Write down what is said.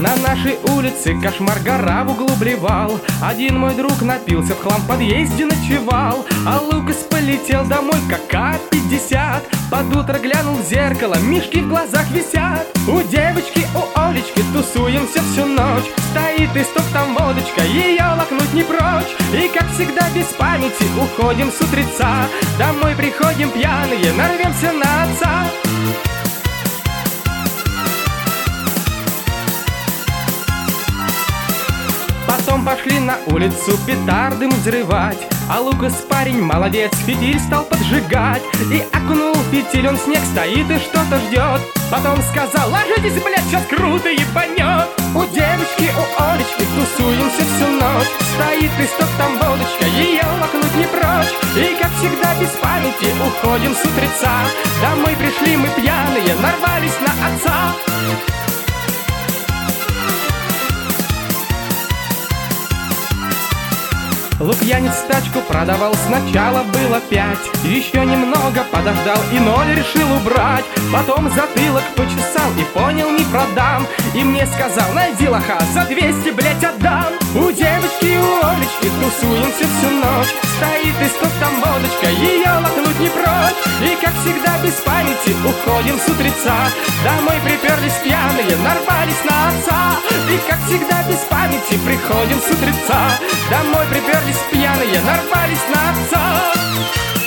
На нашей улице кошмар, гора в углу блевал. Один мой друг напился, в хлам в подъезде ночевал. А Лукас полетел домой, как А-50. Под утро глянул в зеркало, мишки в глазах висят. У девочки, у Олечки тусуемся всю ночь. Стоит и стоп там водочка, ее лакнуть не прочь. И как всегда без памяти уходим с утреца. Домой приходим пьяные, нарвемся на отца. Потом пошли на улицу петарды взрывать. А Лукас парень молодец, фитиль стал поджигать. И окунул фитиль, он снег стоит и что-то ждет. Потом сказал: ложитесь, блядь, сейчас круто ебанет. У девочки, у Олечки тусуемся всю ночь. Стоит и стоп там водочка, ее лакнуть не прочь. И как всегда без памяти уходим с утреца. Домой пришли мы пьяные, нарвались на отца. Лукьянец тачку продавал, сначала было 5. Еще немного подождал и 0 решил убрать. Потом затылок почесал и понял, не продам. И мне сказал: найди лоха, за 200, блять, отдам. У девочки, у Олечки тусуемся всю ночь. Стоит и стоп там водочка, ее лакнуть не прочь. И как всегда без памяти уходим с утреца. Домой приперлись пьяные, нарвались на отца. И как всегда без памяти приходим с утреца. Домой приперлись пьяные, нарвались на отца.